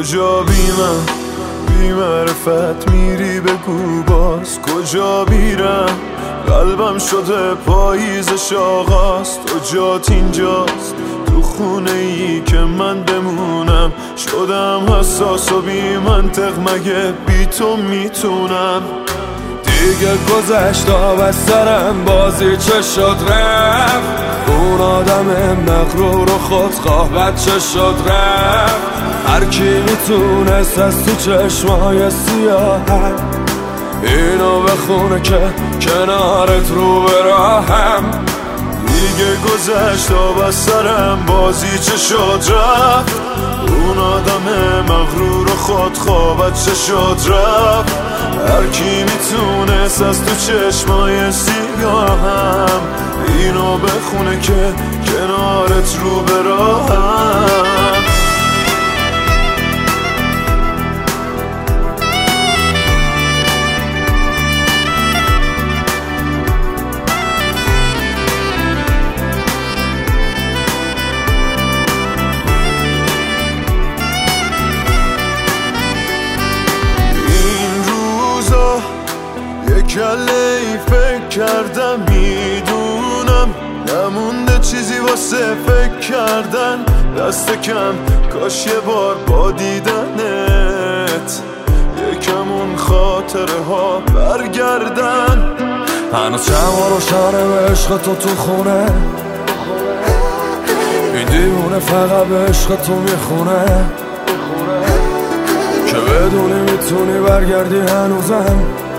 کجا بی من بی معرفت میری بگو باز کجا میرم قلبم شده پاییزش آغاز تو جات اینجاست تو خونه ای که من بمونم شدم حساس و بی منطق مگه بی تو میتونم دیگه گذشت از سرم بازی چه شد رفت اون آدم مغرور و خودخواه بچه شد رفت هر کی میتونست از تو چشمای سیاهم اینو بخونه که کنارت رو به راهم دیگه گذشت از سرم بازی چه شد رفت اون آدم مغرور و خودخواه بچه شد رفت هر کی میتونست از تو چشمای سیاهم اینو بخونه که کنارت رو به راهم کله ای فکر کردم میدونم نمونده چیزی واسه فکر کردن دست کم کاش یه بار با دیدنت یکم اون خاطره ها برگردن هنوز شما روشنه به عشق تو خونه این دیوونه فقط به عشق تو میخونه که بدونی میتونی برگردی هنوزم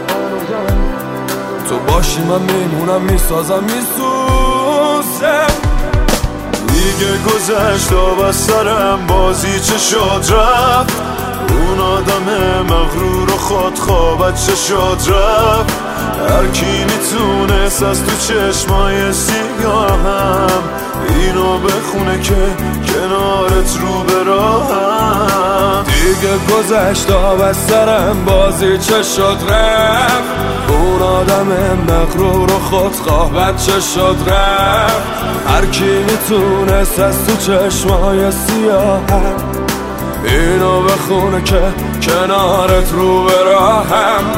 تو باشی من میمونم میسازم میسوزم دیگه گذشت از سرم بازی چه شد رفت اون آدم مغرور و خودخواه بچه شد رفت هر کی میتونست از تو چشمای سیاهم اینو بخونه که کنارت رو به راهم دیگه گذشت از سرم بازی چه شد رفت اون آدم مغرور و خودخواه بچه شد رفت هر کی میتونست از تو چشمای سیاهم اینو بخونه که کنارت رو به راهم